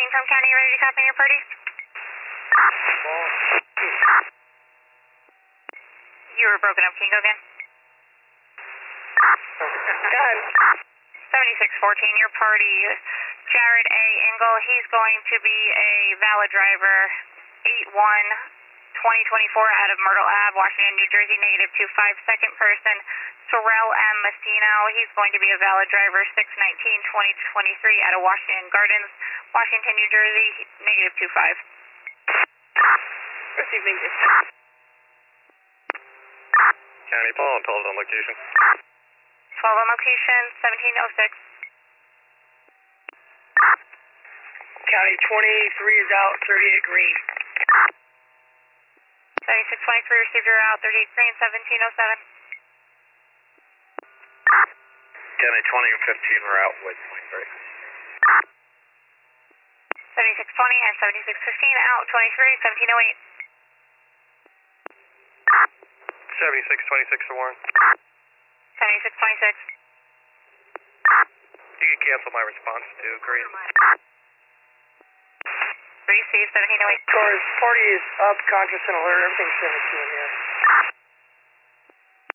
from County, ready to copy your party? You were broken up, can you go again? 7614, your party, Jared A. Engel, he's going to be a valid driver, 8-1-2024 out of Myrtle Ave, Washington, New Jersey, -25. Second person, Sorrel M. Messino, he's going to be a valid driver, 6-19-2023 out of Washington Gardens, Washington, New Jersey, -25. Receiving this. County Paul, 12 on location. 12 on location, 1706. County 23 is out, 38 green. 7623 received your route, 38 green, 1707. County 20 and 15 were out with Queensbury. 7620 and 7615 out, 23, 1708. 7626 to Warren. 7626. You can cancel my response to green. Receive 1708. Cars, party is up, conscious and alert, everything's 17 here.